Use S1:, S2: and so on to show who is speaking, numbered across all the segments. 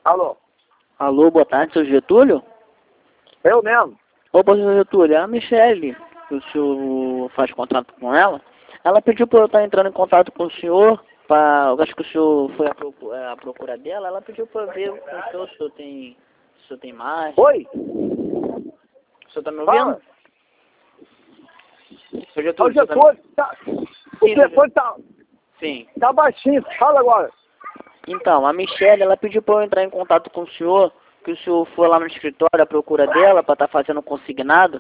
S1: Alô?
S2: Alô, boa tarde, seu Getúlio?
S1: Eu mesmo?
S2: Opa, seu Getúlio, é a Michele, que o senhor faz contrato com ela. Ela pediu para eu estar entrando em contato com o senhor, eu acho que o senhor foi à procura dela, ela pediu para ver com o senhor tem mais.
S1: Oi?
S2: O senhor tá me
S1: Fala.
S2: ouvindo? Seu
S1: Ô,
S2: Getúlio,
S1: Getúlio, o telefone
S2: Sim.
S1: tá baixinho. Fala agora.
S2: Então, a Michelle, ela pediu para eu entrar em contato com o senhor, que o senhor foi lá no escritório à procura dela para estar fazendo consignado.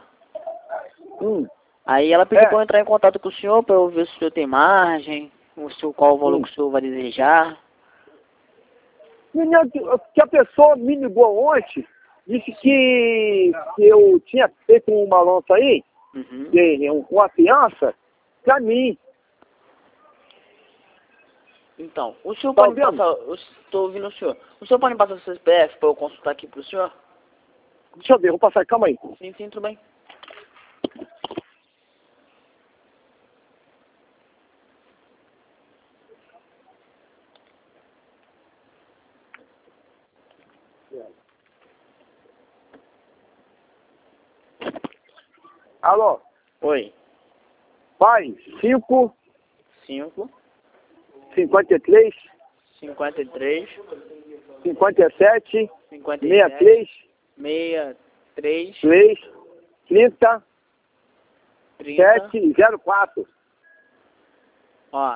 S2: Aí ela pediu para eu entrar em contato com o senhor para eu ver se o senhor tem margem, qual o valor que o senhor vai desejar.
S1: Menino, que a pessoa me ligou ontem, disse que eu tinha feito um balanço aí, uma fiança, pra mim.
S2: Então, o senhor
S1: Tá
S2: pode
S1: ouvindo?
S2: passar, eu estou ouvindo o senhor. O senhor pode me passar o seu CPF para eu consultar aqui para o senhor?
S1: Deixa eu ver, vou passar, calma aí.
S2: Sim, tudo bem.
S1: Alô?
S2: Oi.
S1: Pai, 5,
S2: 5,
S1: 53,
S2: 53,
S1: 57,
S2: 57,
S1: 63,
S2: 63,
S1: 3, 30,
S2: 30,
S1: 7, 04.
S2: ó,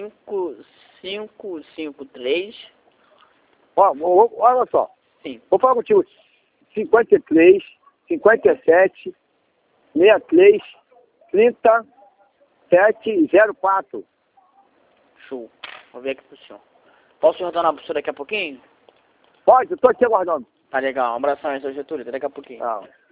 S2: 5553,
S1: Ó, olha só.
S2: sim,
S1: Vou falar contigo. 53, 57, 63, 30, 7, 04.
S2: show. Vou ver aqui pro senhor. Posso retornar pro senhor daqui a pouquinho?
S1: Pode, eu tô aqui aguardando.
S2: Tá legal, um abração aí, seu Getúlio, até daqui a pouquinho.
S1: Ah.